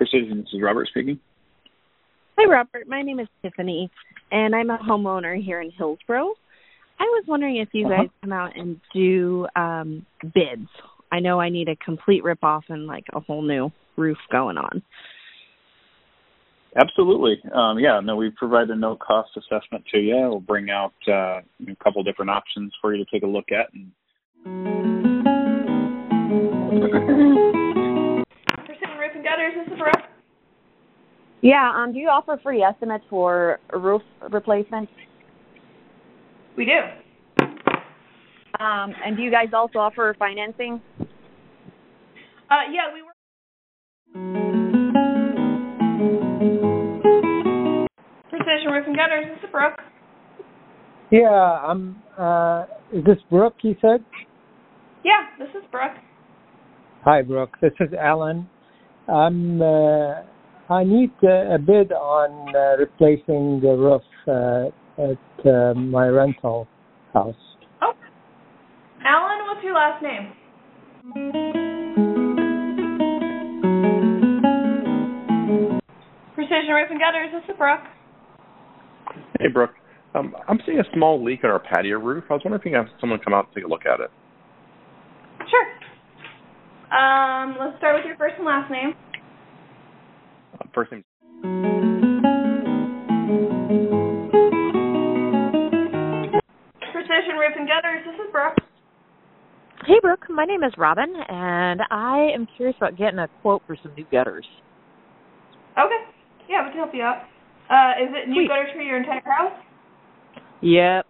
Precision, this is Robert speaking. Hi, Robert. My name is Tiffany, and I'm a homeowner here in Hillsborough. I was wondering if you guys come out and do bids. I know I need a complete rip-off and, like, a whole new roof going on. Absolutely. We provide a no-cost assessment to you. We'll bring out a couple different options for you to take a look at. Precision Roof and Gutters, this is Brooke. Yeah, do you offer free estimates for roof replacements? We do. And do you guys also offer financing? Yeah, we work. Precision Roof and Gutters, this is Brooke. Yeah, is this Brooke, you said? Yeah, this is Brooke. Hi, Brooke. This is Alan. I need a bid on replacing the roof at my rental house. Oh. Alan, what's your last name? Precision Roof and Gutters, this is Brooke. Hey, Brooke. I'm seeing a small leak in our patio roof. I was wondering if you can have someone come out and take a look at it. Sure. Let's start with your first and last name. First name. Precision Roof and Gutters, this is Brooke. Hey, Brooke. My name is Robin, and I am curious about getting a quote for some new gutters. Okay. Yeah, we can help you out. Is it new gutters for your entire house? Yep.